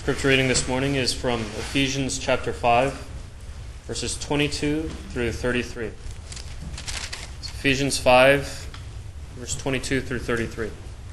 Scripture reading this morning is from Ephesians chapter 5, verses 22 through 33. It's Ephesians 5, verse 22 through 33.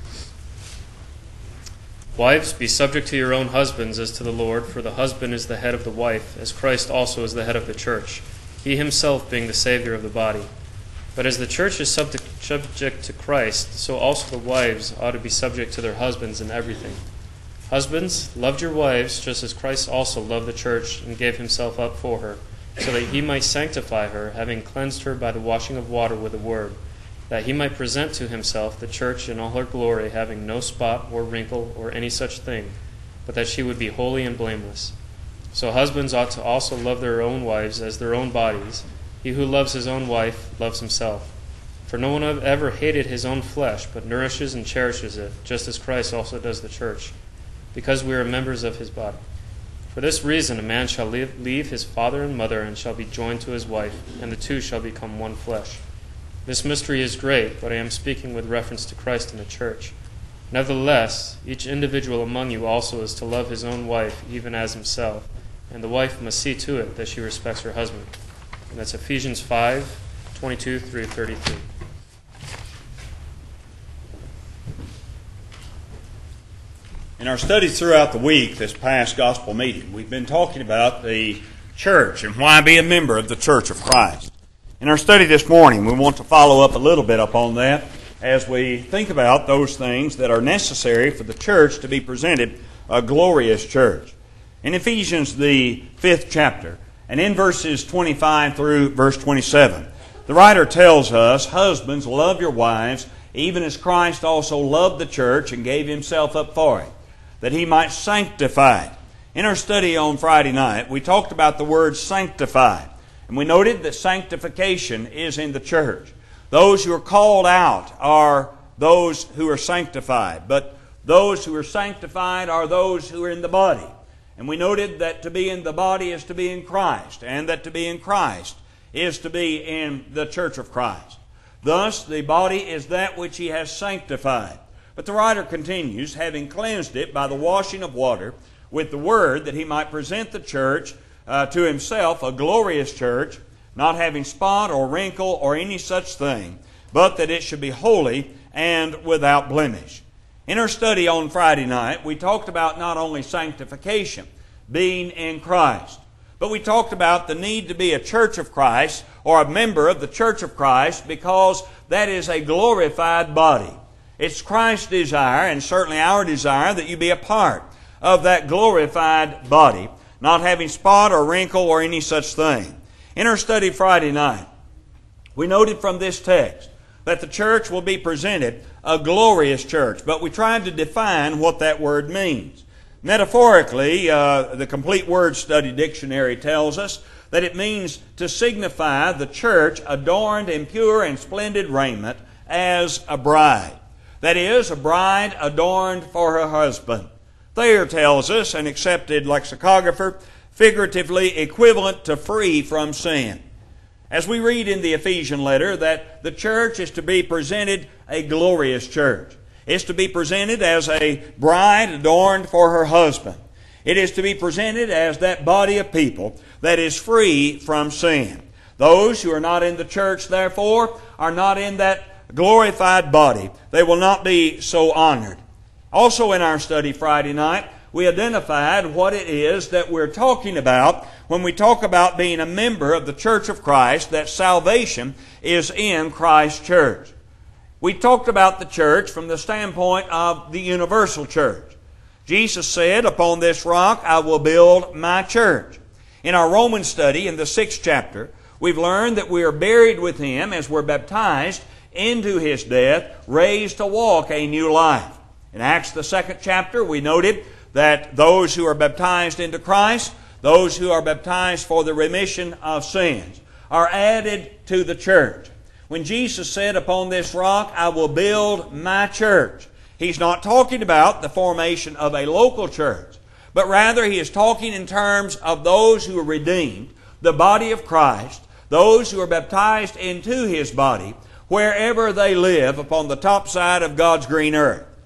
Wives, be subject to your own husbands as to the Lord, for the husband is the head of the wife, as Christ also is the head of the church, he himself being the Savior of the body. But as the church is subject to Christ, so also the wives ought to be subject to their husbands in everything. Husbands, love your wives, just as Christ also loved the church and gave himself up for her, so that he might sanctify her, having cleansed her by the washing of water with the word, that he might present to himself the church in all her glory, having no spot or wrinkle or any such thing, but that she would be holy and blameless. So husbands ought to also love their own wives as their own bodies. He who loves his own wife loves himself. For no one ever hated his own flesh, but nourishes and cherishes it, just as Christ also does the church, because we are members of his body. For this reason a man shall leave his father and mother, and shall be joined to his wife, and the two shall become one flesh. This mystery is great, but I am speaking with reference to Christ and the church. Nevertheless, each individual among you also is to love his own wife, even as himself, and the wife must see to it that she respects her husband. And that's Ephesians 5, 22 through 33. In our studies throughout the week, this past gospel meeting, we've been talking about the church and why be a member of the Church of Christ. In our study this morning, we want to follow up a little bit upon that as we think about those things that are necessary for the church to be presented a glorious church. In Ephesians, the 5th chapter, and in verses 25 through verse 27, the writer tells us, husbands, love your wives, even as Christ also loved the church and gave himself up for it, that he might sanctify it. In our study on Friday night, we talked about the word sanctify, and we noted that sanctification is in the church. Those who are called out are those who are sanctified, but those who are sanctified are those who are in the body. And we noted that to be in the body is to be in Christ, and that to be in Christ is to be in the church of Christ. Thus, the body is that which he has sanctified. But the writer continues, having cleansed it by the washing of water with the word, that he might present the church to himself, a glorious church, not having spot or wrinkle or any such thing, but that it should be holy and without blemish. In our study on Friday night, we talked about not only sanctification, being in Christ, but we talked about the need to be a church of Christ or a member of the church of Christ, because that is a glorified body. It's Christ's desire, and certainly our desire, that you be a part of that glorified body, not having spot or wrinkle or any such thing. In our study Friday night, we noted from this text that the church will be presented a glorious church, but we tried to define what that word means. Metaphorically, the Complete Word Study Dictionary tells us that it means to signify the church adorned in pure and splendid raiment as a bride. That is, a bride adorned for her husband. Thayer tells us, an accepted lexicographer, figuratively equivalent to free from sin. As we read in the Ephesian letter, that the church is to be presented a glorious church. It's to be presented as a bride adorned for her husband. It is to be presented as that body of people that is free from sin. Those who are not in the church, therefore, are not in that glorified body. They will not be so honored. Also in our study Friday night, we identified what it is that we're talking about when we talk about being a member of the Church of Christ, that salvation is in Christ's church. We talked about the church from the standpoint of the universal church. Jesus said, upon this rock I will build my church. In our Romans study in the 6th chapter, we've learned that we are buried with him as we're baptized into his death, raised to walk a new life. In Acts the 2nd chapter, we noted that those who are baptized into Christ, those who are baptized for the remission of sins, are added to the church. When Jesus said, upon this rock I will build my church, he's not talking about the formation of a local church, but rather he is talking in terms of those who are redeemed, the body of Christ, those who are baptized into his body, wherever they live upon the top side of God's green earth.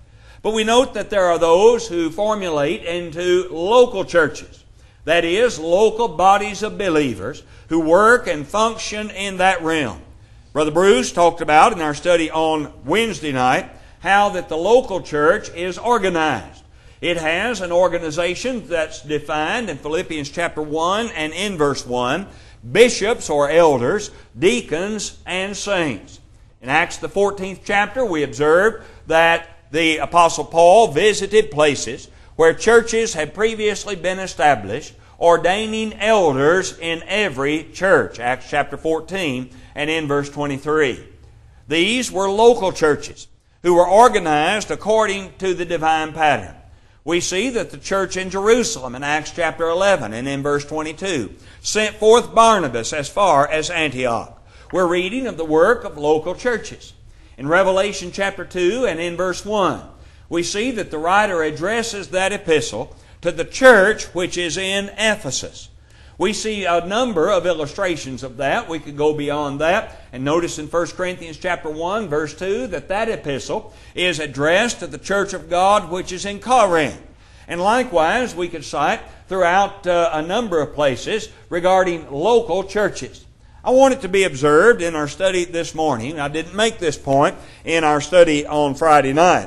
But we note that there are those who formulate into local churches. That is, local bodies of believers who work and function in that realm. Brother Bruce talked about in our study on Wednesday night how that the local church is organized. It has an organization that's defined in Philippians chapter 1 and in verse 1, bishops or elders, deacons, and saints. In Acts the 14th chapter, we observed that the Apostle Paul visited places where churches had previously been established, ordaining elders in every church. Acts chapter 14 and in verse 23. These were local churches who were organized according to the divine pattern. We see that the church in Jerusalem in Acts chapter 11 and in verse 22 sent forth Barnabas as far as Antioch. We're reading of the work of local churches. In Revelation chapter 2 and in verse 1, we see that the writer addresses that epistle to the church which is in Ephesus. We see a number of illustrations of that. We could go beyond that and notice in 1 Corinthians chapter 1 verse 2 that epistle is addressed to the church of God which is in Corinth. And likewise we could cite throughout a number of places regarding local churches. I want it to be observed in our study this morning. I didn't make this point in our study on Friday night.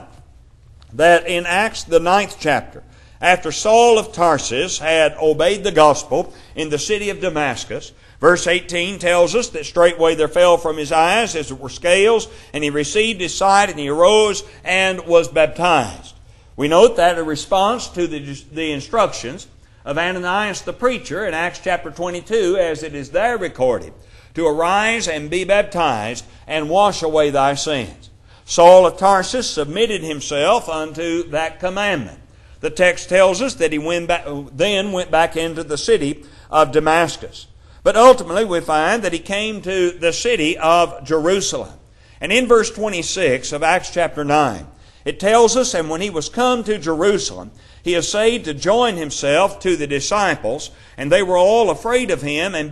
That in Acts the 9th chapter, after Saul of Tarsus had obeyed the gospel in the city of Damascus, verse 18 tells us that straightway there fell from his eyes as it were scales, and he received his sight, and he arose and was baptized. We note that a response to the instructions of Ananias the preacher in Acts chapter 22, as it is there recorded, to arise and be baptized and wash away thy sins. Saul of Tarsus submitted himself unto that commandment. The text tells us that he then went back into the city of Damascus. But ultimately we find that he came to the city of Jerusalem. And in verse 26 of Acts chapter 9, it tells us, and when he was come to Jerusalem, he essayed to join himself to the disciples, and they were all afraid of him and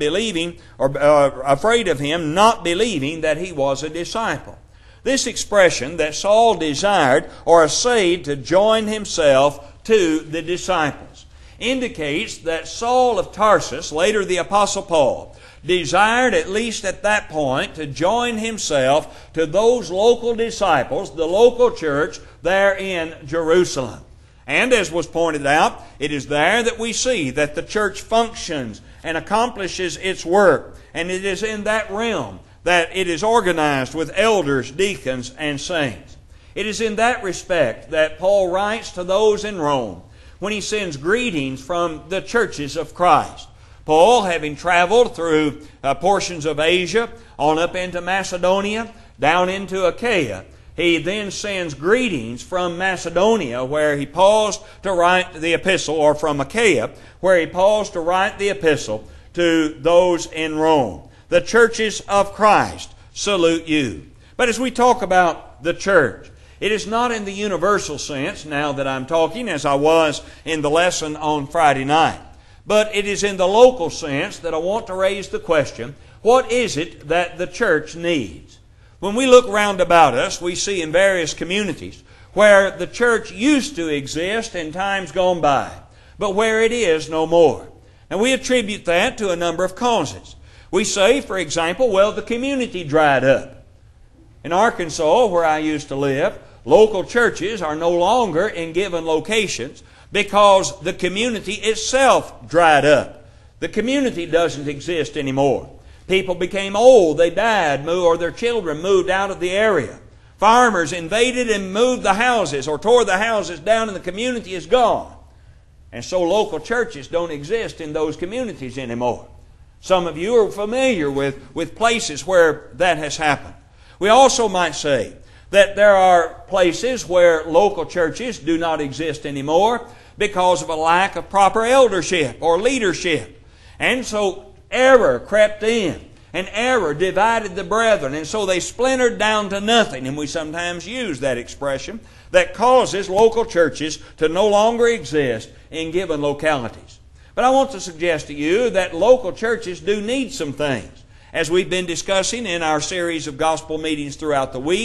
afraid of him, not believing that he was a disciple. This expression that Saul desired or essayed to join himself to the disciples indicates that Saul of Tarsus, later the Apostle Paul, desired at least at that point to join himself to those local disciples, the local church there in Jerusalem. And as was pointed out, it is there that we see that the church functions and accomplishes its work. And it is in that realm that it is organized with elders, deacons, and saints. It is in that respect that Paul writes to those in Rome when he sends greetings from the churches of Christ. Paul, having traveled through portions of Asia, on up into Macedonia, down into Achaia, he then sends greetings from Macedonia, where he paused to write the epistle, or from Achaia, where he paused to write the epistle to those in Rome. The churches of Christ salute you. But as we talk about the church, it is not in the universal sense, now that I'm talking, as I was in the lesson on Friday night. But it is in the local sense that I want to raise the question, what is it that the church needs? When we look round about us, we see in various communities where the church used to exist in times gone by, but where it is no more. And we attribute that to a number of causes. We say, for example, well, the community dried up. In Arkansas, where I used to live, local churches are no longer in given locations because the community itself dried up. The community doesn't exist anymore. People became old, they died, or their children moved out of the area. Farmers invaded and moved the houses or tore the houses down, and the community is gone. And so local churches don't exist in those communities anymore. Some of you are familiar with places where that has happened. We also might say that there are places where local churches do not exist anymore because of a lack of proper eldership or leadership. And so error crept in, and error divided the brethren, and so they splintered down to nothing. And we sometimes use that expression that causes local churches to no longer exist in given localities. But I want to suggest to you that local churches do need some things. As we've been discussing in our series of gospel meetings throughout the week,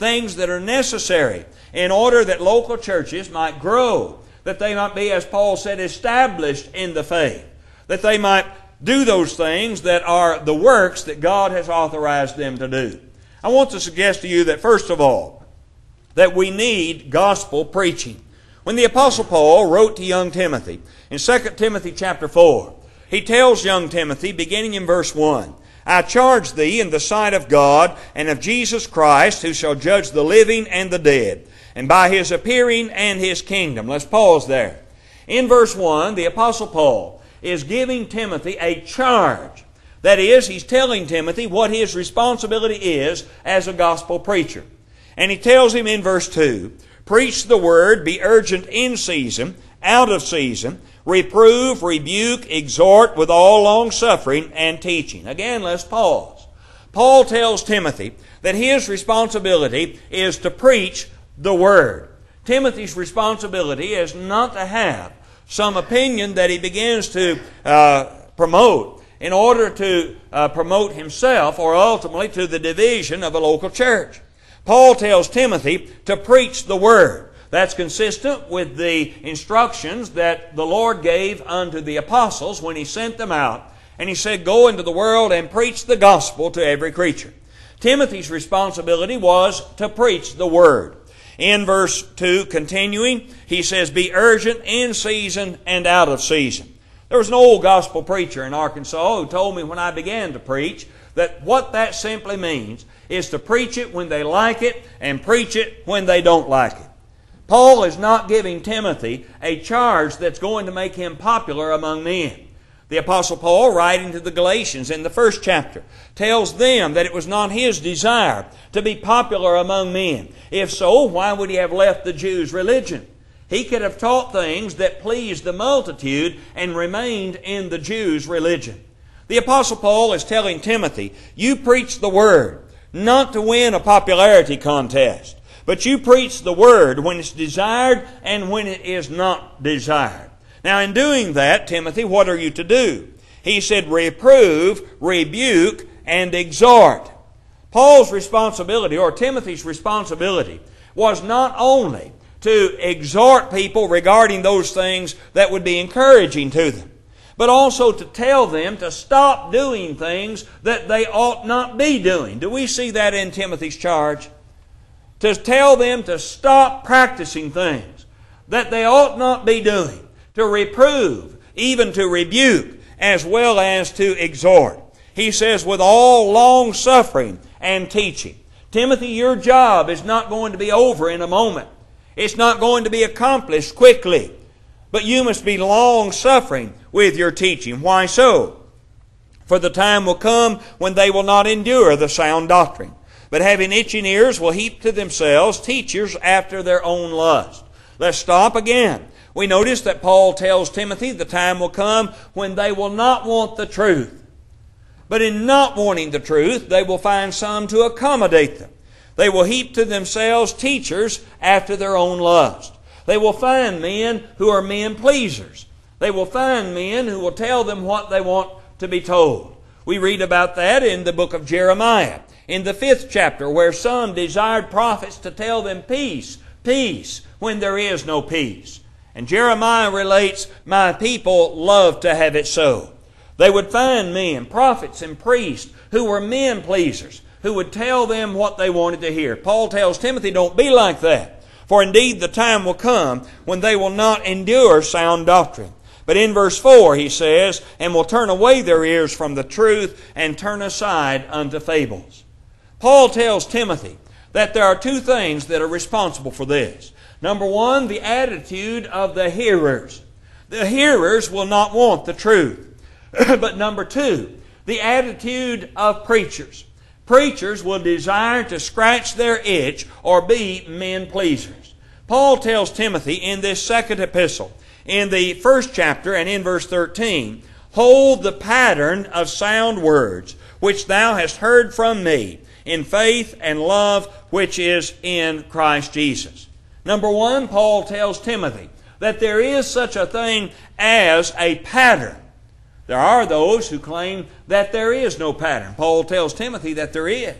things that are necessary in order that local churches might grow, that they might be, as Paul said, established in the faith, that they might do those things that are the works that God has authorized them to do. I want to suggest to you that, first of all, that we need gospel preaching. When the Apostle Paul wrote to young Timothy, in 2 Timothy chapter 4, he tells young Timothy, beginning in verse 1, I charge thee in the sight of God and of Jesus Christ, who shall judge the living and the dead, and by His appearing and His kingdom. Let's pause there. In verse 1, the Apostle Paul is giving Timothy a charge. That is, he's telling Timothy what his responsibility is as a gospel preacher. And he tells him in verse 2, preach the word, be urgent in season, out of season, reprove, rebuke, exhort with all longsuffering and teaching. Again, let's pause. Paul tells Timothy that his responsibility is to preach the Word. Timothy's responsibility is not to have some opinion that he begins to promote in order to promote himself or ultimately to the division of a local church. Paul tells Timothy to preach the Word. That's consistent with the instructions that the Lord gave unto the apostles when He sent them out. And He said, go into the world and preach the gospel to every creature. Timothy's responsibility was to preach the Word. In verse 2, continuing, he says, be urgent in season and out of season. There was an old gospel preacher in Arkansas who told me when I began to preach that what that simply means is to preach it when they like it and preach it when they don't like it. Paul is not giving Timothy a charge that's going to make him popular among men. The Apostle Paul, writing to the Galatians in the first chapter, tells them that it was not his desire to be popular among men. If so, why would he have left the Jews' religion? He could have taught things that pleased the multitude and remained in the Jews' religion. The Apostle Paul is telling Timothy, you preach the Word, not to win a popularity contest, but you preach the Word when it's desired and when it is not desired. Now in doing that, Timothy, what are you to do? He said, reprove, rebuke, and exhort. Paul's responsibility, or Timothy's responsibility, was not only to exhort people regarding those things that would be encouraging to them, but also to tell them to stop doing things that they ought not be doing. Do we see that in Timothy's charge? To tell them to stop practicing things that they ought not be doing, to reprove, even to rebuke, as well as to exhort. He says, with all long-suffering and teaching. Timothy, your job is not going to be over in a moment. It's not going to be accomplished quickly. But you must be long-suffering with your teaching. Why so? For the time will come when they will not endure the sound doctrine, but having itching ears will heap to themselves teachers after their own lust. Let's stop again. We notice that Paul tells Timothy the time will come when they will not want the truth. But in not wanting the truth, they will find some to accommodate them. They will heap to themselves teachers after their own lust. They will find men who are men pleasers. They will find men who will tell them what they want to be told. We read about that in the book of Jeremiah, in the 5th chapter, where some desired prophets to tell them peace, peace, when there is no peace. And Jeremiah relates, my people love to have it so. They would find men, prophets and priests, who were men pleasers, who would tell them what they wanted to hear. Paul tells Timothy, don't be like that. For indeed the time will come when they will not endure sound doctrine. But in verse 4 he says, and will turn away their ears from the truth and turn aside unto fables. Paul tells Timothy that there are two things that are responsible for this. Number one, the attitude of the hearers. The hearers will not want the truth. But number two, the attitude of preachers. Preachers will desire to scratch their itch or be men pleasers. Paul tells Timothy in this second epistle, in the 1st chapter and in verse 13, hold the pattern of sound words which thou hast heard from me in faith and love which is in Christ Jesus. Number one, Paul tells Timothy that there is such a thing as a pattern. There are those who claim that there is no pattern. Paul tells Timothy that there is.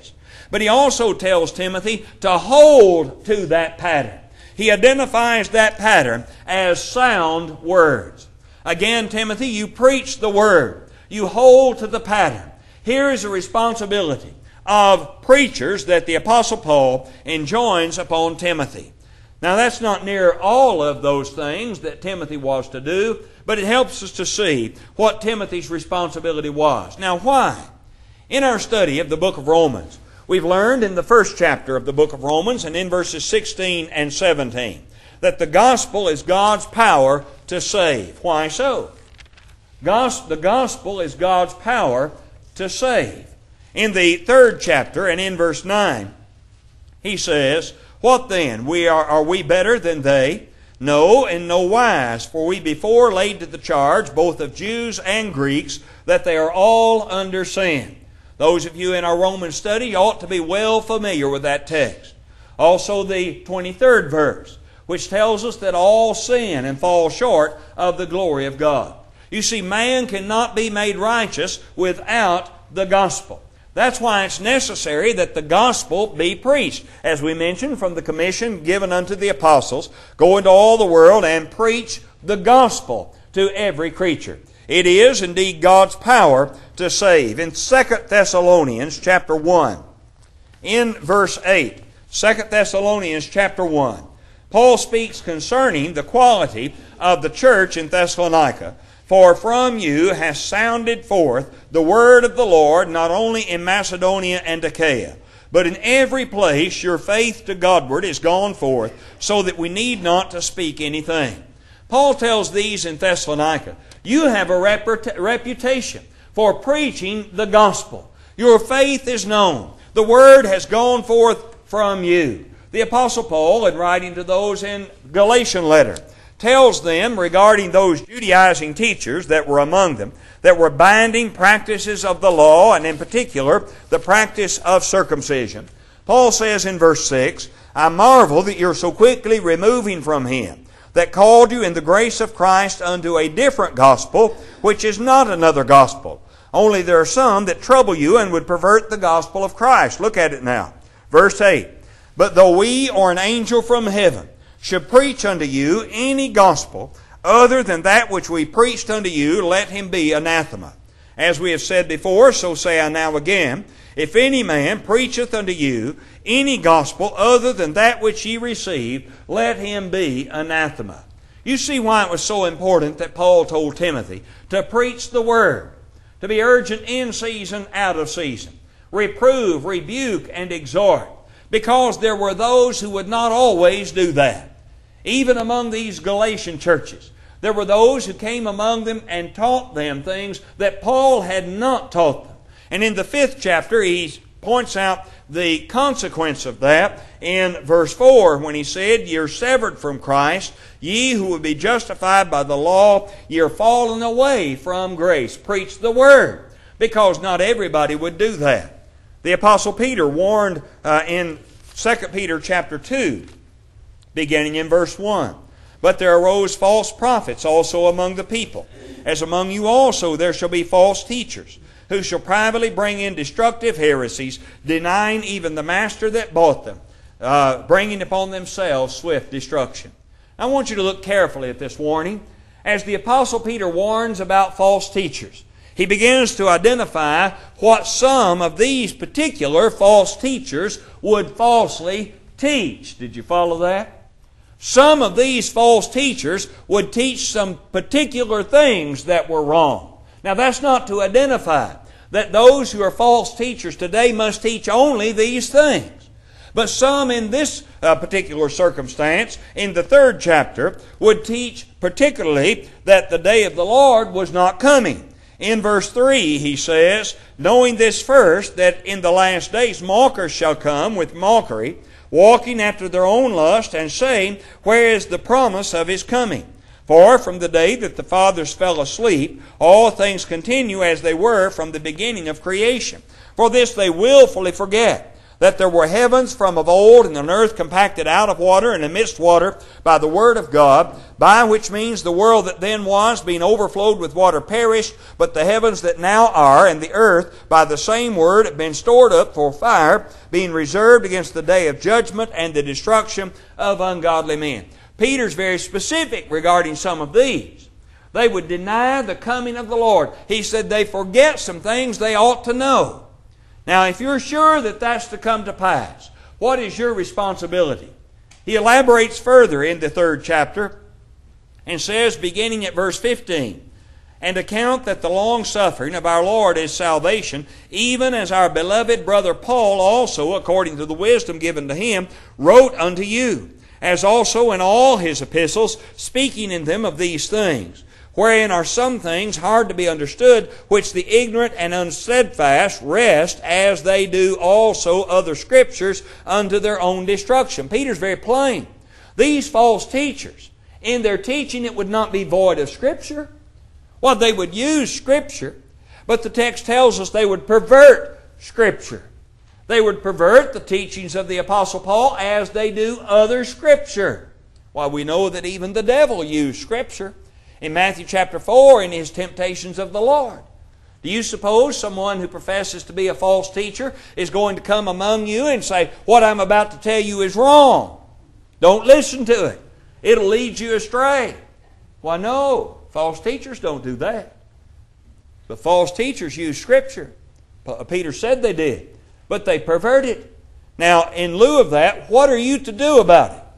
But he also tells Timothy to hold to that pattern. He identifies that pattern as sound words. Again, Timothy, you preach the Word. You hold to the pattern. Here is a responsibility of preachers that the Apostle Paul enjoins upon Timothy. Now, that's not near all of those things that Timothy was to do, but it helps us to see what Timothy's responsibility was. Now, why? In our study of the book of Romans, we've learned in the first chapter of the book of Romans and in verses 16 and 17 that the gospel is God's power to save. Why so? The gospel is God's power to save. In the third chapter and in verse 9, he says, "What then? Are we better than they? No, in no wise, for we before laid to the charge both of Jews and Greeks that they are all under sin." Those of you in our Roman study ought to be well familiar with that text. Also the 23rd verse, which tells us that all sin and fall short of the glory of God. You see, man cannot be made righteous without the gospel. That's why it's necessary that the gospel be preached. As we mentioned from the commission given unto the apostles, go into all the world and preach the gospel to every creature. It is indeed God's power to save. In 2 Thessalonians chapter 1, in verse 8, 2 Thessalonians chapter 1, Paul speaks concerning the quality of the church in Thessalonica. "For from you has sounded forth the word of the Lord, not only in Macedonia and Achaia, but in every place your faith to Godward is gone forth, so that we need not to speak anything." Paul tells these in Thessalonica, you have a reputation for preaching the gospel. Your faith is known. The word has gone forth from you. The Apostle Paul, in writing to those in Galatian letter, tells them regarding those Judaizing teachers that were among them, that were binding practices of the law, and in particular, the practice of circumcision. Paul says in verse 6, "I marvel that you're so quickly removing from him that called you in the grace of Christ unto a different gospel, which is not another gospel. Only there are some that trouble you and would pervert the gospel of Christ." Look at it now. Verse 8, "But though we or an angel from heaven should preach unto you any gospel other than that which we preached unto you, let him be anathema. As we have said before, so say I now again, if any man preacheth unto you any gospel other than that which ye received, let him be anathema." You see why it was so important that Paul told Timothy to preach the word, to be urgent in season, out of season, reprove, rebuke, and exhort, because there were those who would not always do that. Even among these Galatian churches, there were those who came among them and taught them things that Paul had not taught them. And in the 5th chapter, he points out the consequence of that in verse 4 when he said, "Ye are severed from Christ, ye who would be justified by the law, ye are fallen away from grace." Preach the word, because not everybody would do that. The Apostle Peter warned in 2 Peter chapter 2, beginning in verse 1, "But there arose false prophets also among the people, as among you also there shall be false teachers, who shall privately bring in destructive heresies, denying even the master that bought them, bringing upon themselves swift destruction." I want you to look carefully at this warning. As the Apostle Peter warns about false teachers, he begins to identify what some of these particular false teachers would falsely teach. Did you follow that? Some of these false teachers would teach some particular things that were wrong. Now, that's not to identify that those who are false teachers today must teach only these things. But some in this particular circumstance, in the 3rd chapter, would teach particularly that the day of the Lord was not coming. In verse 3, he says, "Knowing this first, that in the last days mockers shall come with mockery, walking after their own lust, and saying, Where is the promise of His coming? For from the day that the fathers fell asleep, all things continue as they were from the beginning of creation. For this they willfully forget, that there were heavens from of old, and an earth compacted out of water and amidst water by the word of God, by which means the world that then was, being overflowed with water, perished, but the heavens that now are, and the earth, by the same word, have been stored up for fire, being reserved against the day of judgment and the destruction of ungodly men. Peter's very specific regarding some of these. They would deny the coming of the Lord. He said they forget some things they ought to know. Now, if you're sure that that's to come to pass, what is your responsibility? He elaborates further in the 3rd chapter and says, beginning at verse 15, and account that the long suffering of our Lord is salvation, even as our beloved brother Paul also, according to the wisdom given to him, wrote unto you, as also in all his epistles, speaking in them of these things, wherein are some things hard to be understood, which the ignorant and unsteadfast wrest, as they do also other scriptures, unto their own destruction. Peter's very plain. These false teachers, in their teaching, it would not be void of Scripture. Well, they would use Scripture, but the text tells us they would pervert Scripture. They would pervert the teachings of the Apostle Paul as they do other Scripture. Well, we know that even the devil used Scripture. In Matthew chapter 4, in his temptations of the Lord. Do you suppose someone who professes to be a false teacher is going to come among you and say, what I'm about to tell you is wrong? Don't listen to it. It'll lead you astray. Why, no. False teachers don't do that. The false teachers use Scripture. Peter said they did. But they pervert it. Now, in lieu of that, what are you to do about it?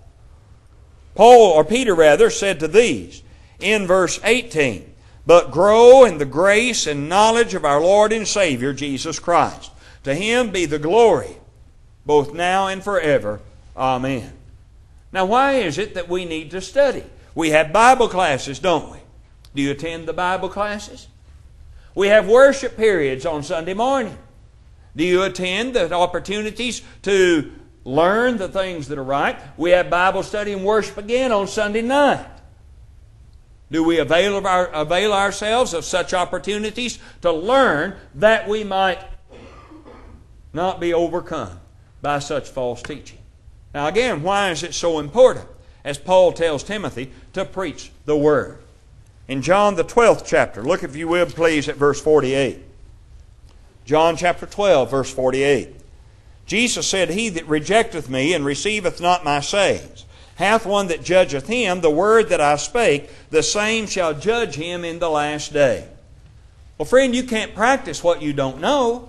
Peter said to these, in verse 18, but grow in the grace and knowledge of our Lord and Savior, Jesus Christ. To Him be the glory, both now and forever. Amen. Now, why is it that we need to study? We have Bible classes, don't we? Do you attend the Bible classes? We have worship periods on Sunday morning. Do you attend the opportunities to learn the things that are right? We have Bible study and worship again on Sunday night. Do we avail ourselves of such opportunities to learn that we might not be overcome by such false teaching? Now again, why is it so important, as Paul tells Timothy, to preach the Word? In John the 12th chapter, look if you will please at verse 48. John chapter 12, verse 48. Jesus said, he that rejecteth me and receiveth not my sayings, hath one that judgeth him, the word that I spake, the same shall judge him in the last day. Well, friend, you can't practice what you don't know.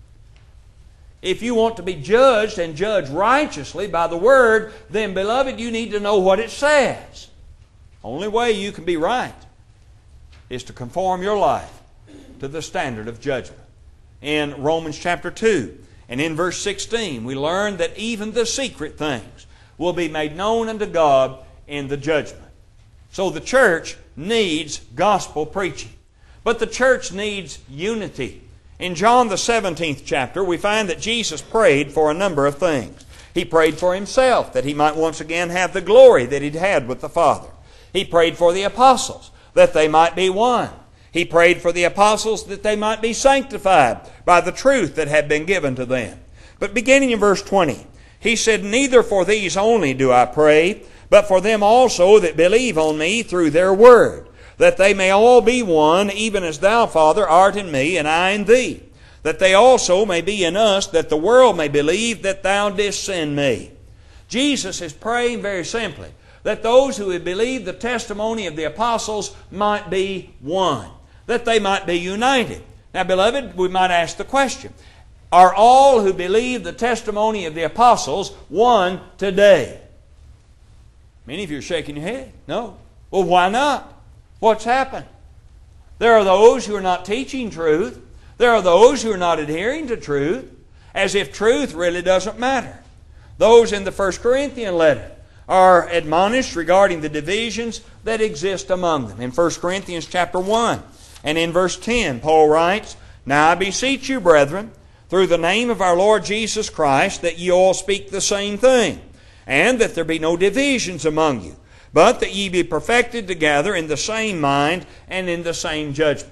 If you want to be judged and judged righteously by the Word, then, beloved, you need to know what it says. Only way you can be right is to conform your life to the standard of judgment. In Romans chapter 2 and in verse 16, we learn that even the secret things will be made known unto God in the judgment. So the church needs gospel preaching. But the church needs unity. In John the 17th chapter, we find that Jesus prayed for a number of things. He prayed for Himself, that He might once again have the glory that He'd had with the Father. He prayed for the apostles, that they might be one. He prayed for the apostles that they might be sanctified by the truth that had been given to them. But beginning in verse 20, He said, neither for these only do I pray, but for them also that believe on me through their word, that they may all be one, even as Thou, Father, art in me, and I in Thee, that they also may be in us, that the world may believe that Thou didst send me. Jesus is praying very simply that those who had believed the testimony of the apostles might be one, that they might be united. Now, beloved, we might ask the question, are all who believe the testimony of the apostles one today? Many of you are shaking your head. No. Well, why not? What's happened? There are those who are not teaching truth. There are those who are not adhering to truth, as if truth really doesn't matter. Those in the 1 Corinthians letter are admonished regarding the divisions that exist among them. In 1 Corinthians chapter 1 and in verse 10, Paul writes, now I beseech you, brethren, through the name of our Lord Jesus Christ, that ye all speak the same thing, and that there be no divisions among you, but that ye be perfected together in the same mind and in the same judgment.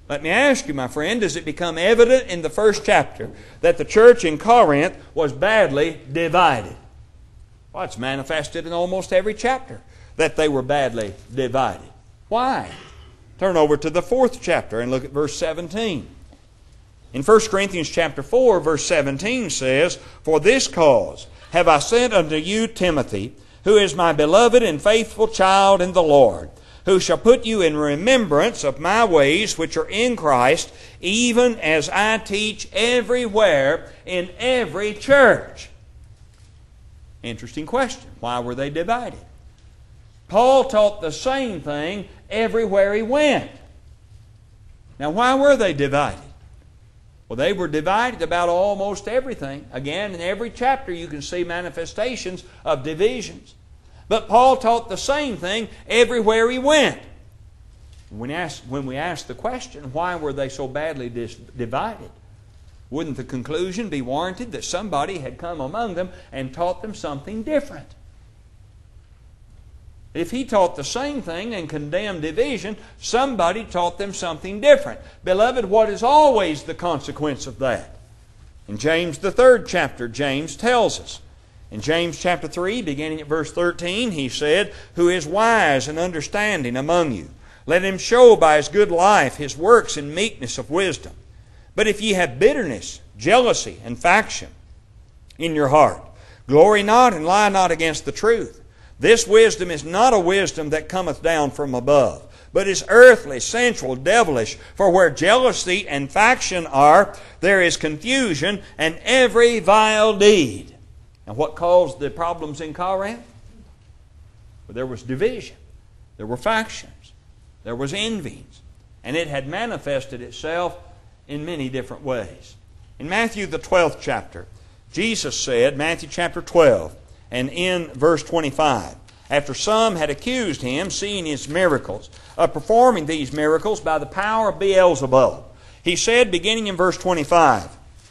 Let me ask you, my friend, does it become evident in the first chapter that the church in Corinth was badly divided? Well, it's manifested in almost every chapter that they were badly divided. Why? Turn over to the 4th chapter and look at verse 17. In 1 Corinthians chapter 4, verse 17 says, "For this cause have I sent unto you Timothy, who is my beloved and faithful child in the Lord, who shall put you in remembrance of my ways which are in Christ, even as I teach everywhere in every church." Interesting question. Why were they divided? Paul taught the same thing everywhere he went. Now, why were they divided? Well, they were divided about almost everything. Again, in every chapter you can see manifestations of divisions. But Paul taught the same thing everywhere he went. When we ask the question, why were they so badly divided? Wouldn't the conclusion be warranted that somebody had come among them and taught them something different? If he taught the same thing and condemned division, somebody taught them something different. Beloved, what is always the consequence of that? In James, the 3rd chapter, James tells us. In James chapter 3, beginning at verse 13, he said, "Who is wise and understanding among you? Let him show by his good life his works in meekness of wisdom. But if ye have bitterness, jealousy, and faction in your heart, glory not and lie not against the truth. This wisdom is not a wisdom that cometh down from above, but is earthly, sensual, devilish. For where jealousy and faction are, there is confusion and every vile deed." And what caused the problems in Corinth? Well, there was division. There were factions. There was envyings. And it had manifested itself in many different ways. In Matthew, the 12th chapter, Jesus said, Matthew chapter 12, and in verse 25, after some had accused him, seeing his miracles, of performing these miracles by the power of Beelzebub, he said, beginning in verse 25,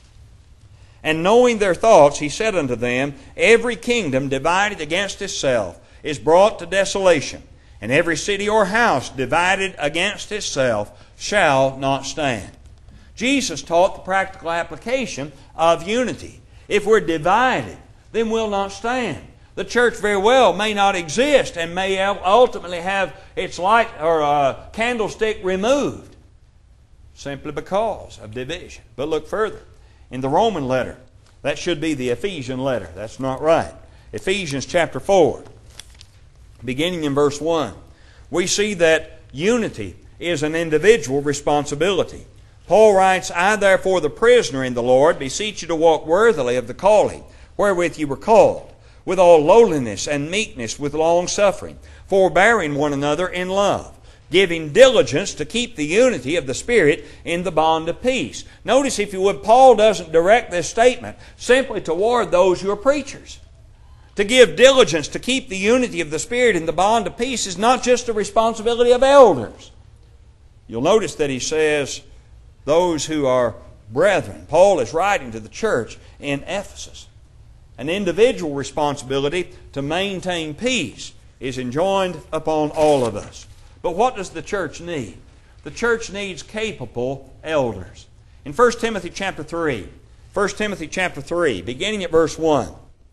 "And knowing their thoughts, he said unto them, Every kingdom divided against itself is brought to desolation, and every city or house divided against itself shall not stand." Jesus taught the practical application of unity. If we're divided, then we'll not stand. The church very well may not exist and may ultimately have its light or candlestick removed simply because of division. But look further. In the Roman letter, that should be the Ephesian letter. That's not right. Ephesians chapter 4, beginning in verse 1, we see that unity is an individual responsibility. Paul writes, "I therefore, the prisoner in the Lord, beseech you to walk worthily of the calling wherewith you were called, with all lowliness and meekness, with long suffering, forbearing one another in love, giving diligence to keep the unity of the Spirit in the bond of peace." Notice, if you would, Paul doesn't direct this statement simply toward those who are preachers. To give diligence to keep the unity of the Spirit in the bond of peace is not just a responsibility of elders. You'll notice that he says, those who are brethren. Paul is writing to the church in Ephesus. An individual responsibility to maintain peace is enjoined upon all of us. But what does the church need? The church needs capable elders. In 1 Timothy chapter 3, 1 Timothy chapter 3, beginning at verse 1,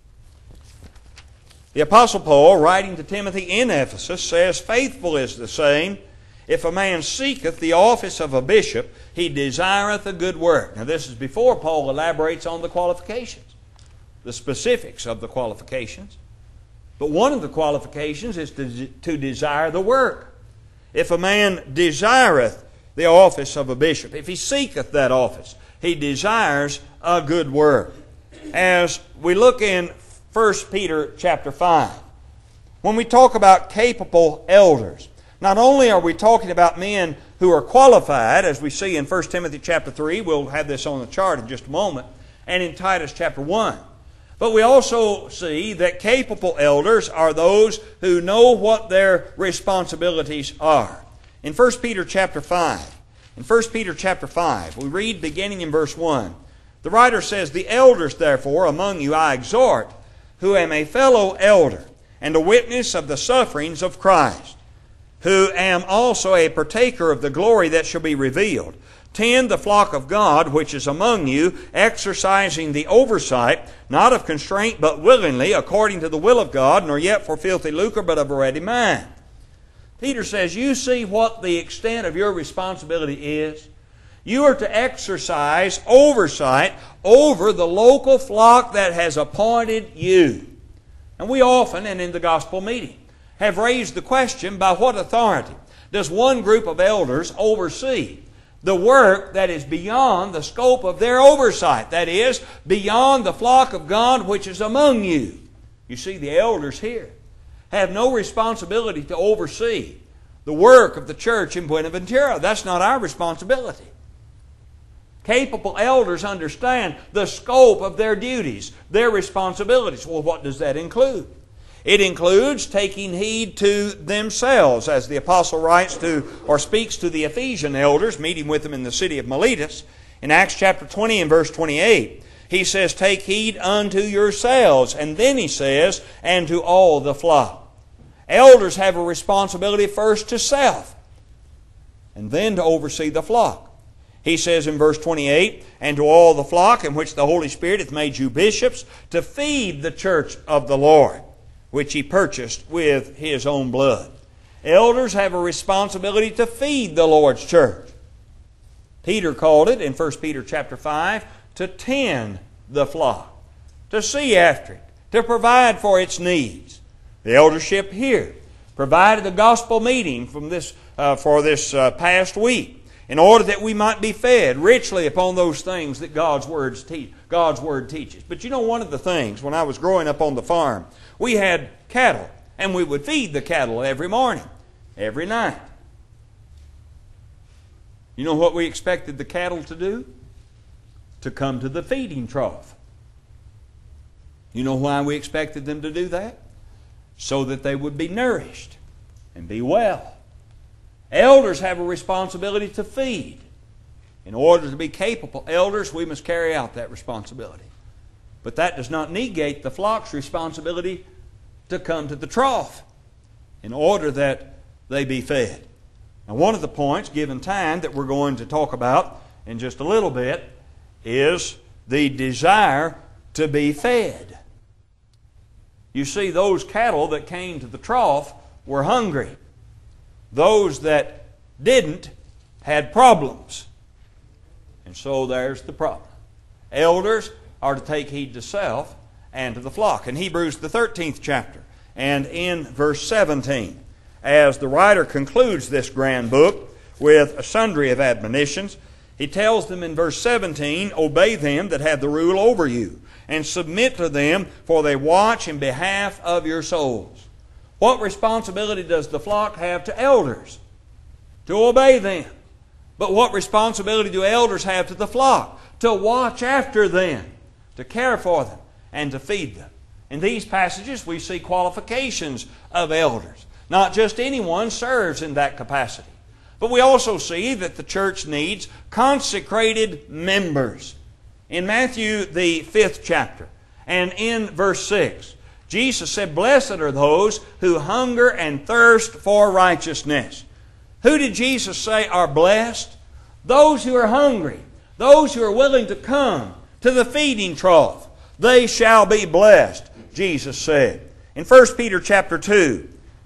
the Apostle Paul, writing to Timothy in Ephesus, says, "Faithful is the saying, if a man seeketh the office of a bishop, he desireth a good work." Now this is before Paul elaborates on the qualifications, the specifics of the qualifications. But one of the qualifications is to desire the work. If a man desireth the office of a bishop, if he seeketh that office, he desires a good work. As we look in 1 Peter chapter 5, when we talk about capable elders, not only are we talking about men who are qualified, as we see in 1 Timothy chapter 3, we'll have this on the chart in just a moment, and in Titus chapter 1, but we also see that capable elders are those who know what their responsibilities are. In 1 Peter chapter 5, we read beginning in verse 1, the writer says, "The elders therefore among you I exhort, who am a fellow elder, and a witness of the sufferings of Christ, who am also a partaker of the glory that shall be revealed. Tend the flock of God which is among you, exercising the oversight, not of constraint, but willingly, according to the will of God, nor yet for filthy lucre, but of a ready mind. Peter says, you see what the extent of your responsibility is? You are to exercise oversight over the local flock that has appointed you. And we often, and in the gospel meeting, have raised the question, by what authority does one group of elders oversee the work that is beyond the scope of their oversight? That is, beyond the flock of God which is among you. You see, the elders here have no responsibility to oversee the work of the church in Buenaventura. That's not our responsibility. Capable elders understand the scope of their duties, their responsibilities. Well, what does that include? It includes taking heed to themselves, as the apostle writes to or speaks to the Ephesian elders, meeting with them in the city of Miletus. In Acts chapter 20 and verse 28, he says, take heed unto yourselves. And then he says, and to all the flock. Elders have a responsibility first to self, and then to oversee the flock. He says in verse 28, and to all the flock in which the Holy Spirit hath made you bishops, to feed the church of the Lord, which He purchased with His own blood. Elders have a responsibility to feed the Lord's church. Peter called it in 1 Peter chapter 5, to tend the flock, to see after it, to provide for its needs. The eldership here provided a gospel meeting for this past week, in order that we might be fed richly upon those things that God's Word teaches. But you know, one of the things, when I was growing up on the farm, we had cattle, and we would feed the cattle every morning, every night. You know what we expected the cattle to do? To come to the feeding trough. You know why we expected them to do that? So that they would be nourished and be well. Elders have a responsibility to feed. In order to be capable elders, we must carry out that responsibility. But that does not negate the flock's responsibility to come to the trough in order that they be fed. Now, one of the points, given time, that we're going to talk about in just a little bit is the desire to be fed. You see, those cattle that came to the trough were hungry. Those that didn't had problems. And so there's the problem. Elders are to take heed to self and to the flock. In Hebrews the 13th chapter and in verse 17, as the writer concludes this grand book with a sundry of admonitions, he tells them in verse 17, obey them that have the rule over you, and submit to them, for they watch in behalf of your souls. What responsibility does the flock have to elders? To obey them. But what responsibility do elders have to the flock? To watch after them, to care for them, and to feed them. In these passages we see qualifications of elders. Not just anyone serves in that capacity. But we also see that the church needs consecrated members. In Matthew the 5th chapter and in verse 6, Jesus said, blessed are those who hunger and thirst for righteousness. Who did Jesus say are blessed? Those who are hungry. Those who are willing to come to the feeding trough. They shall be blessed, Jesus said. In 1 Peter chapter 2,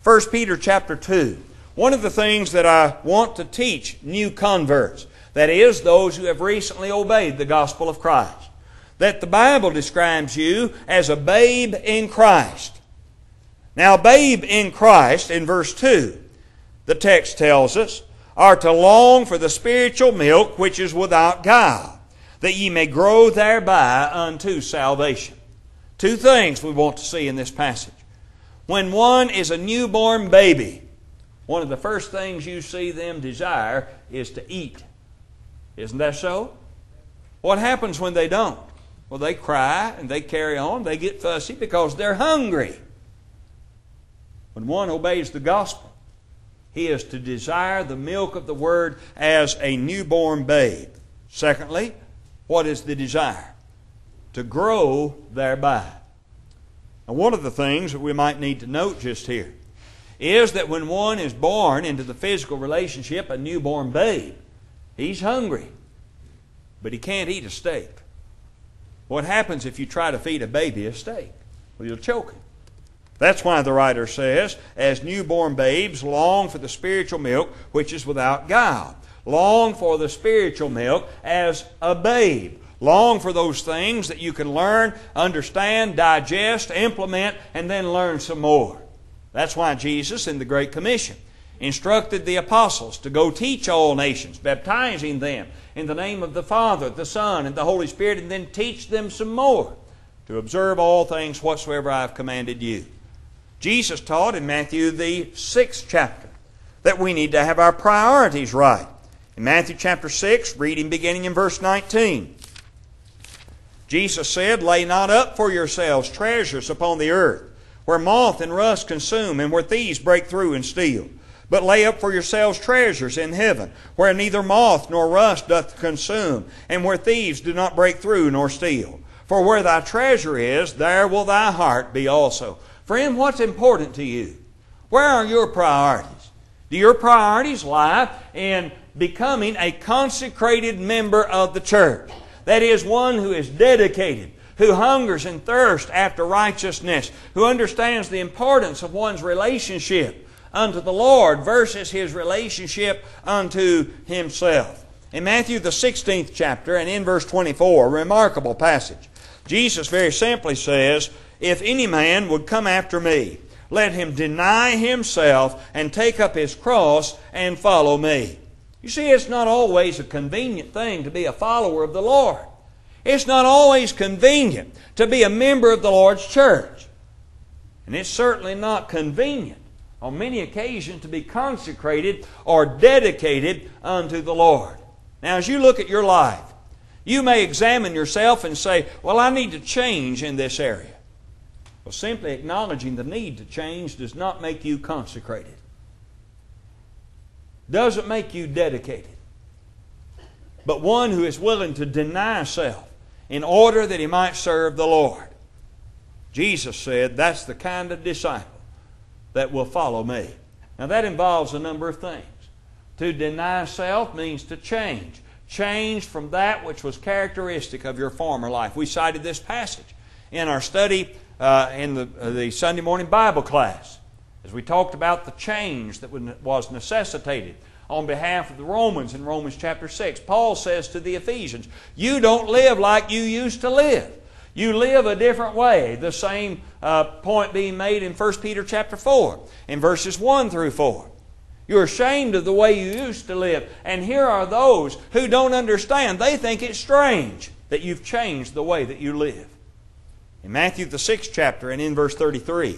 one of the things that I want to teach new converts, that is, those who have recently obeyed the gospel of Christ, that the Bible describes you as a babe in Christ. Now, babe in Christ, in verse 2, the text tells us, are to long for the spiritual milk which is without guile, that ye may grow thereby unto salvation. Two things we want to see in this passage. When one is a newborn baby, one of the first things you see them desire is to eat. Isn't that so? What happens when they don't? Well, they cry and they carry on. They get fussy because they're hungry. When one obeys the gospel, he is to desire the milk of the Word as a newborn babe. Secondly, what is the desire? To grow thereby. Now, one of the things that we might need to note just here is that when one is born into the physical relationship, a newborn babe, he's hungry, but he can't eat a steak. What happens if you try to feed a baby a steak? Well, you'll choke him. That's why the writer says, as newborn babes long for the spiritual milk which is without guile. Long for the spiritual milk as a babe. Long for those things that you can learn, understand, digest, implement, and then learn some more. That's why Jesus, in the Great Commission, instructed the apostles to go teach all nations, baptizing them in the name of the Father, the Son, and the Holy Spirit, and then teach them some more to observe all things whatsoever I have commanded you. Jesus taught in Matthew the 6th chapter that we need to have our priorities right. In Matthew chapter 6, reading beginning in verse 19, Jesus said, "Lay not up for yourselves treasures upon the earth, where moth and rust consume, and where thieves break through and steal. But lay up for yourselves treasures in heaven, where neither moth nor rust doth consume, and where thieves do not break through nor steal. For where thy treasure is, there will thy heart be also." Friend, what's important to you? Where are your priorities? Do your priorities lie in becoming a consecrated member of the church? That is, one who is dedicated, who hungers and thirsts after righteousness, who understands the importance of one's relationship unto the Lord versus his relationship unto himself. In Matthew the 16th chapter and in verse 24, a remarkable passage, Jesus very simply says, "If any man would come after me, let him deny himself and take up his cross and follow me." You see, it's not always a convenient thing to be a follower of the Lord. It's not always convenient to be a member of the Lord's church. And it's certainly not convenient on many occasions to be consecrated or dedicated unto the Lord. Now, as you look at your life, you may examine yourself and say, "Well, I need to change in this area." Well, simply acknowledging the need to change does not make you consecrated. Doesn't make you dedicated. But one who is willing to deny self in order that he might serve the Lord. Jesus said, that's the kind of disciple that will follow me. Now that involves a number of things. To deny self means to change. Change from that which was characteristic of your former life. We cited this passage in our study in the Sunday morning Bible class, as we talked about the change that was necessitated on behalf of the Romans in Romans chapter 6. Paul says to the Ephesians, you don't live like you used to live. You live a different way. The same point being made in 1 Peter chapter 4 in verses 1 through 4. You're ashamed of the way you used to live. And here are those who don't understand. They think it's strange that you've changed the way that you live. In Matthew the 6th chapter and in verse 33.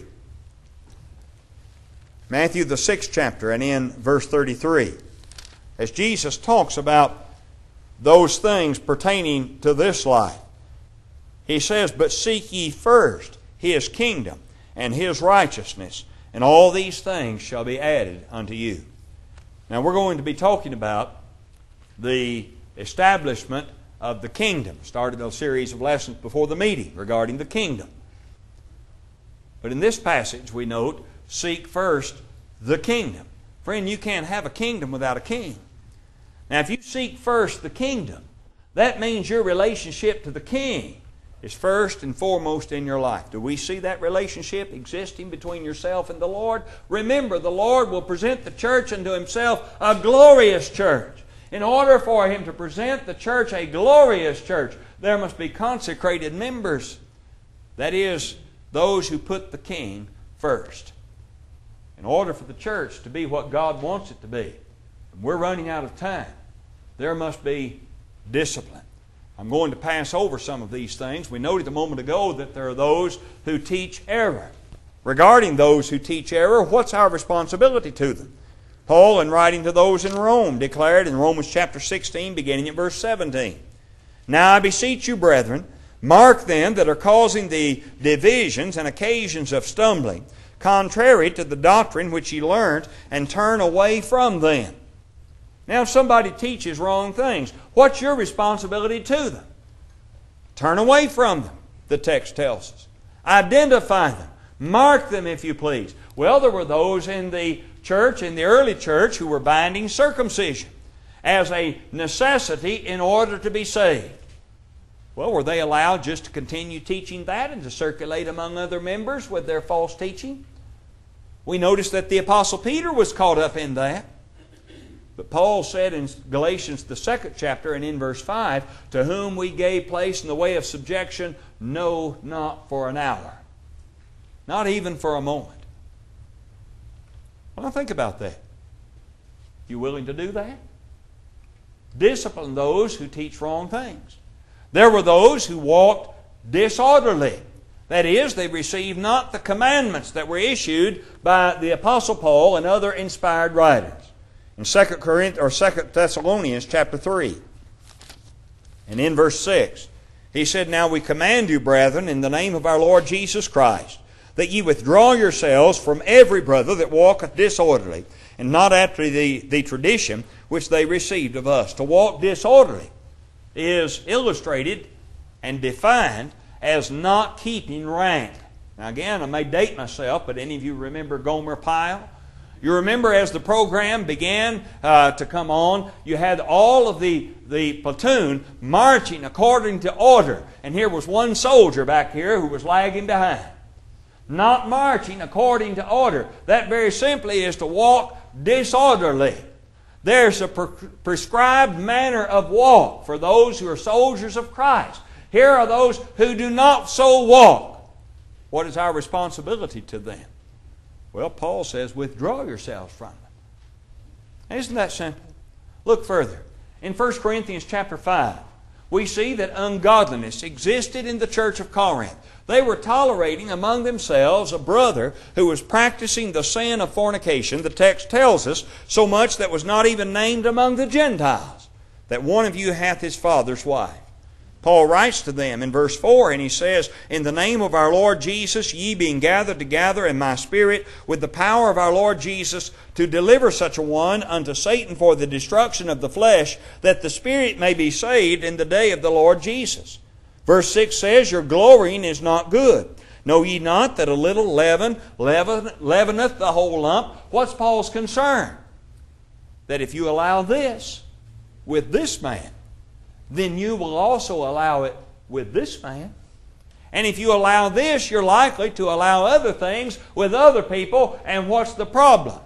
Matthew the 6th chapter and in verse 33. As Jesus talks about those things pertaining to this life. He says, but seek ye first His kingdom and His righteousness, and all these things shall be added unto you. Now we're going to be talking about the establishment of the kingdom. Started a series of lessons before the meeting regarding the kingdom. But in this passage we note, seek first the kingdom. Friend, you can't have a kingdom without a king. Now if you seek first the kingdom, that means your relationship to the king is first and foremost in your life. Do we see that relationship existing between yourself and the Lord? Remember, the Lord will present the church unto Himself a glorious church. In order for Him to present the church a glorious church, there must be consecrated members. That is, those who put the king first. In order for the church to be what God wants it to be, and we're running out of time, there must be discipline. I'm going to pass over some of these things. We noted a moment ago that there are those who teach error. Regarding those who teach error, what's our responsibility to them? Paul, in writing to those in Rome, declared in Romans chapter 16, beginning at verse 17, Now I beseech you, brethren, mark them that are causing the divisions and occasions of stumbling, contrary to the doctrine which ye learned, and turn away from them. Now if somebody teaches wrong things, what's your responsibility to them? Turn away from them, the text tells us. Identify them. Mark them, if you please. Well, there were those in the church, in the early church, who were binding circumcision as a necessity in order to be saved. Well, were they allowed just to continue teaching that and to circulate among other members with their false teaching? We notice that the Apostle Peter was caught up in that. But Paul said in Galatians, the 2nd chapter, and in verse 5, to whom we gave place in the way of subjection, no, not for an hour. Not even for a moment. Well, think about that. You willing to do that? Discipline those who teach wrong things. There were those who walked disorderly. That is, they received not the commandments that were issued by the Apostle Paul and other inspired writers. In 2 Thessalonians chapter 3, and in verse 6, he said, Now we command you, brethren, in the name of our Lord Jesus Christ, that ye withdraw yourselves from every brother that walketh disorderly, and not after the tradition which they received of us. To walk disorderly is illustrated and defined as not keeping rank. Now again, I may date myself, but any of you remember Gomer Pyle? You remember as the program began to come on, you had all of the platoon marching according to order. And here was one soldier back here who was lagging behind. Not marching according to order. That very simply is to walk disorderly. There's a prescribed manner of walk for those who are soldiers of Christ. Here are those who do not so walk. What is our responsibility to them? Well, Paul says, withdraw yourselves from them. Isn't that simple? Look further. In 1 Corinthians chapter 5, we see that ungodliness existed in the church of Corinth. They were tolerating among themselves a brother who was practicing the sin of fornication. The text tells us, so much that was not even named among the Gentiles, that one of you hath his father's wife. Paul writes to them in verse 4, and he says, In the name of our Lord Jesus, ye being gathered together in my spirit, with the power of our Lord Jesus, to deliver such a one unto Satan for the destruction of the flesh, that the spirit may be saved in the day of the Lord Jesus. Verse 6 says, Your glorying is not good. Know ye not that a little leaven leaveneth the whole lump? What's Paul's concern? That if you allow this with this man, then you will also allow it with this man. And if you allow this, you're likely to allow other things with other people. And what's the problem?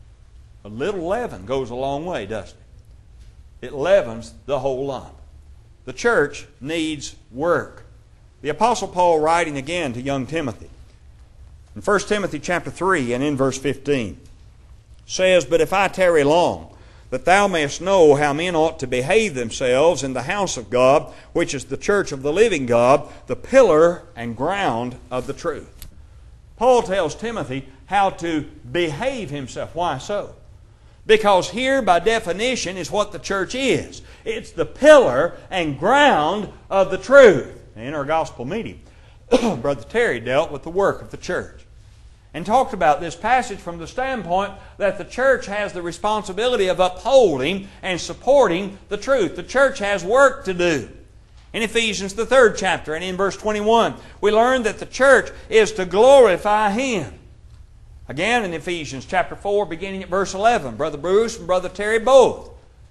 A little leaven goes a long way, doesn't it? It leavens the whole lump. The church needs work. The Apostle Paul, writing again to young Timothy, in 1 Timothy chapter 3 and in verse 15, says, But if I tarry long, that thou mayest know how men ought to behave themselves in the house of God, which is the church of the living God, the pillar and ground of the truth. Paul tells Timothy how to behave himself. Why so? Because here, by definition, is what the church is. It's the pillar and ground of the truth. In our gospel meeting, Brother Terry dealt with the work of the church and talked about this passage from the standpoint that the church has the responsibility of upholding and supporting the truth. The church has work to do. In Ephesians, the 3rd chapter, and in verse 21, we learn that the church is to glorify Him. Again, in Ephesians chapter 4, beginning at verse 11, Brother Bruce and Brother Terry both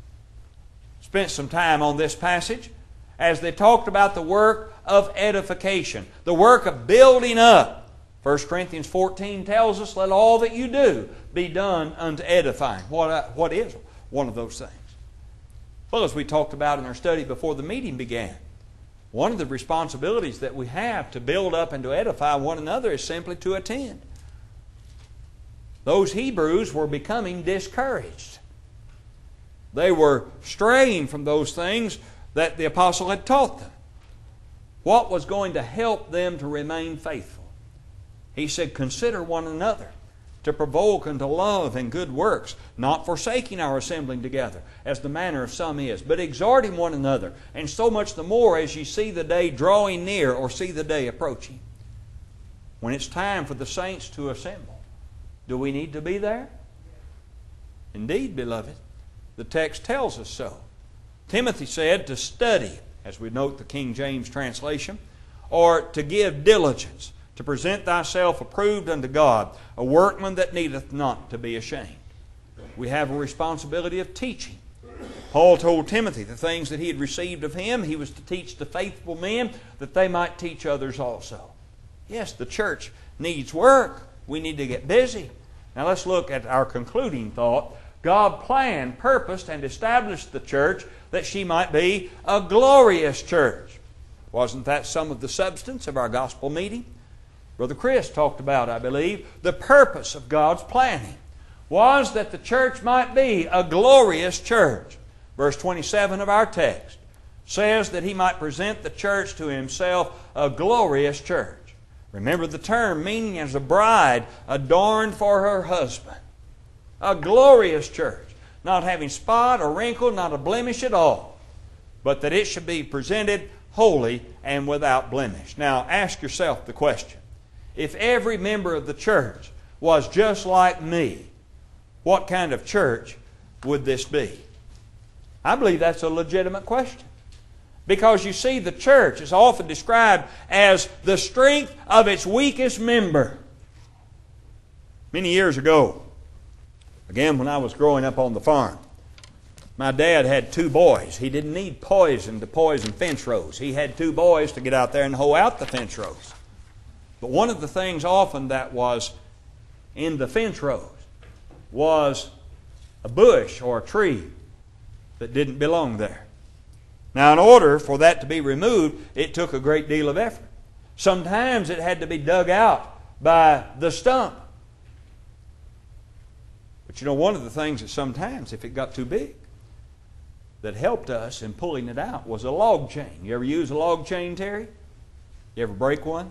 spent some time on this passage as they talked about the work of edification, the work of building up. 1 Corinthians 14 tells us, Let all that you do be done unto edifying. What is one of those things? Well, as we talked about in our study before the meeting began, one of the responsibilities that we have to build up and to edify one another is simply to attend. Those Hebrews were becoming discouraged. They were straying from those things that the apostle had taught them. What was going to help them to remain faithful? He said, Consider one another to provoke unto love and good works, not forsaking our assembling together, as the manner of some is, but exhorting one another, and so much the more as ye see the day drawing near, or see the day approaching. When it's time for the saints to assemble, do we need to be there? Indeed, beloved, the text tells us so. Timothy said to study, as we note the King James translation, or to give diligence. to present thyself approved unto God, a workman that needeth not to be ashamed. We have a responsibility of teaching. Paul told Timothy the things that he had received of him, he was to teach the faithful men that they might teach others also. Yes, the church needs work. We need to get busy. Now let's look at our concluding thought. God planned, purposed, and established the church that she might be a glorious church. Wasn't that some of the substance of our gospel meeting? Brother Chris talked about, I believe, the purpose of God's planning was that the church might be a glorious church. Verse 27 of our text says that He might present the church to Himself a glorious church. Remember the term, meaning as a bride adorned for her husband. A glorious church, not having spot or wrinkle, not a blemish at all, but that it should be presented holy and without blemish. Now ask yourself the question, if every member of the church was just like me, what kind of church would this be? I believe that's a legitimate question. Because you see, the church is often described as the strength of its weakest member. Many years ago, again when I was growing up on the farm, my dad had 2 boys. He didn't need poison to poison fence rows. He had 2 boys to get out there and hoe out the fence rows. But one of the things often that was in the fence rows was a bush or a tree that didn't belong there. Now, in order for that to be removed, it took a great deal of effort. Sometimes it had to be dug out by the stump. But you know, one of the things that sometimes, if it got too big, that helped us in pulling it out was a log chain. You ever use a log chain, Terry? You ever break one?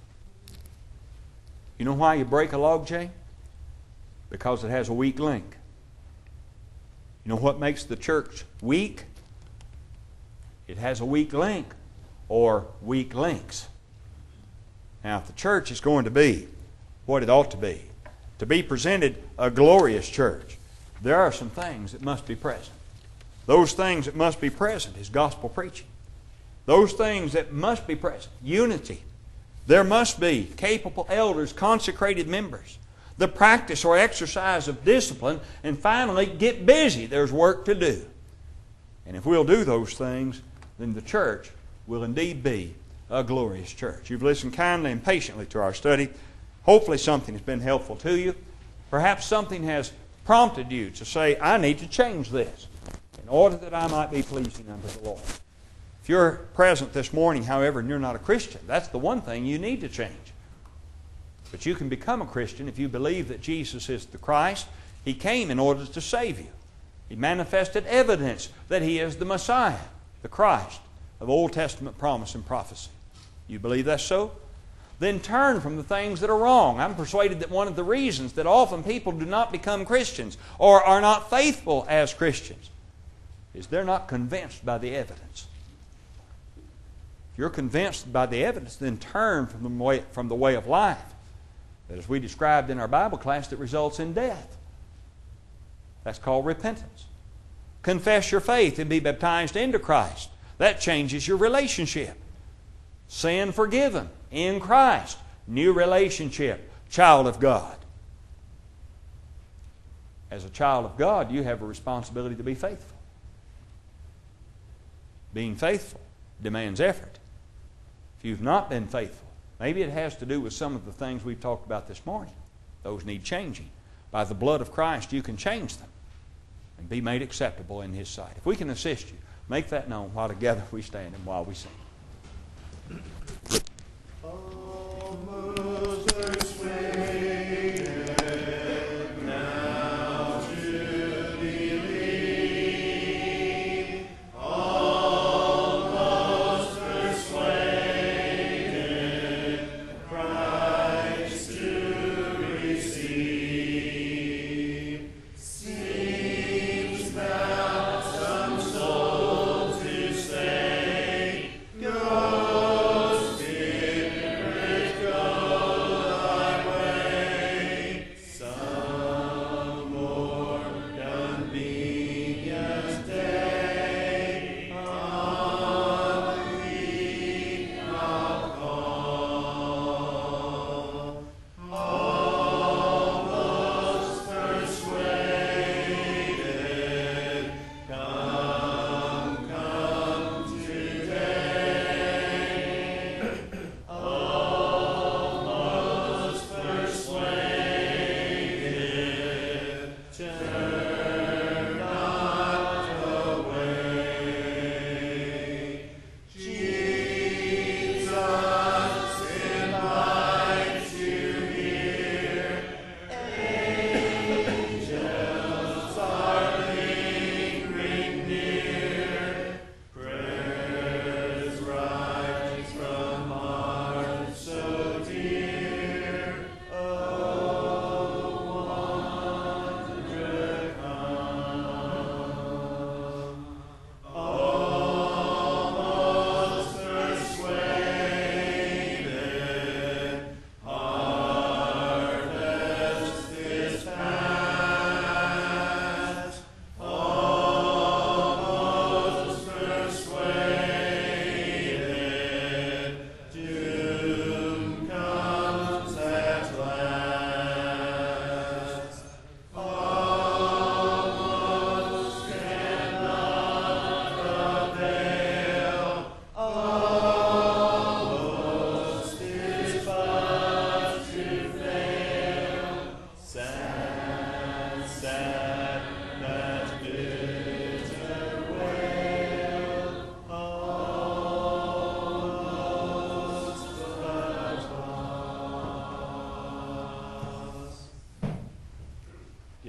You know why you break a log chain? Because it has a weak link. You know what makes the church weak? It has a weak link or weak links. Now, if the church is going to be what it ought to be presented a glorious church, there are some things that must be present. Those things that must be present is gospel preaching. Those things that must be present, unity. There must be capable elders, consecrated members, the practice or exercise of discipline, and finally, get busy. There's work to do. And if we'll do those things, then the church will indeed be a glorious church. You've listened kindly and patiently to our study. Hopefully something has been helpful to you. Perhaps something has prompted you to say, I need to change this in order that I might be pleasing unto the Lord. If you're present this morning, however, and you're not a Christian, that's the one thing you need to change. But you can become a Christian if you believe that Jesus is the Christ. He came in order to save you. He manifested evidence that He is the Messiah, the Christ of Old Testament promise and prophecy. You believe that's so? Then turn from the things that are wrong. I'm persuaded that one of the reasons that often people do not become Christians or are not faithful as Christians is they're not convinced by the evidence. If you're convinced by the evidence, then turn from the way of life that, as we described in our Bible class, that results in death. That's called repentance. Confess your faith and be baptized into Christ. That changes your relationship. Sin forgiven in Christ. New relationship. Child of God. As a child of God, you have a responsibility to be faithful. Being faithful demands effort. If you've not been faithful, maybe it has to do with some of the things we've talked about this morning. Those need changing. By the blood of Christ, you can change them and be made acceptable in His sight. If we can assist you, make that known while together we stand and while we sing. Go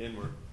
inward.